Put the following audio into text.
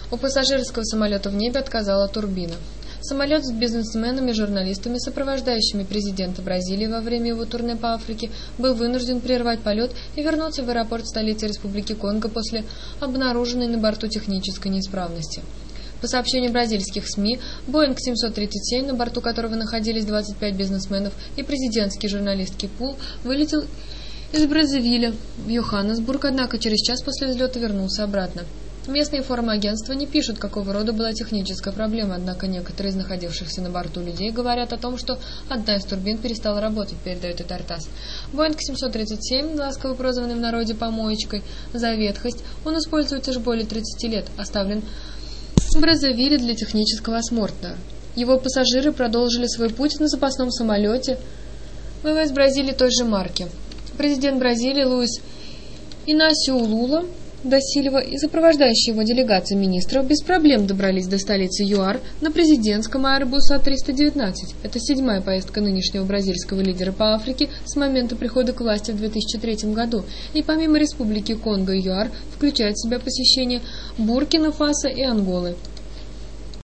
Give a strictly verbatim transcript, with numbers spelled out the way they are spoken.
У пассажирского самолета в небе отказала турбина. Самолет с бизнесменами и журналистами, сопровождающими президента Бразилии во время его турне по Африке, был вынужден прервать полет и вернуться в аэропорт столицы Республики Конго после обнаруженной на борту технической неисправности. По сообщению бразильских СМИ, Боинг семьсот тридцать семь, на борту которого находились двадцать пять бизнесменов и президентский журналист Кипул, вылетел из Браззавиля в Йоханнесбург, однако через час после взлета вернулся обратно. Местные информагентства не пишут, какого рода была техническая проблема, однако некоторые из находившихся на борту людей говорят о том, что одна из турбин перестала работать, передает Тартас. Боинг семьсот тридцать семь, ласково прозванный в народе «помоечкой» за ветхость, он используется уже более тридцати лет, оставлен в Браззавиле для технического осмотра. Его пассажиры продолжили свой путь на запасном самолете ВВС Бразилии той же марки. Президент Бразилии Луис Инасио Лула да Сильва и сопровождающая его делегация министров без проблем добрались до столицы ЮАР на президентском Airbus А триста девятнадцать. Это седьмая поездка нынешнего бразильского лидера по Африке с момента прихода к власти в две тысячи третьем году, и помимо республики Конго и ЮАР включает в себя посещение Буркина-Фасо и Анголы.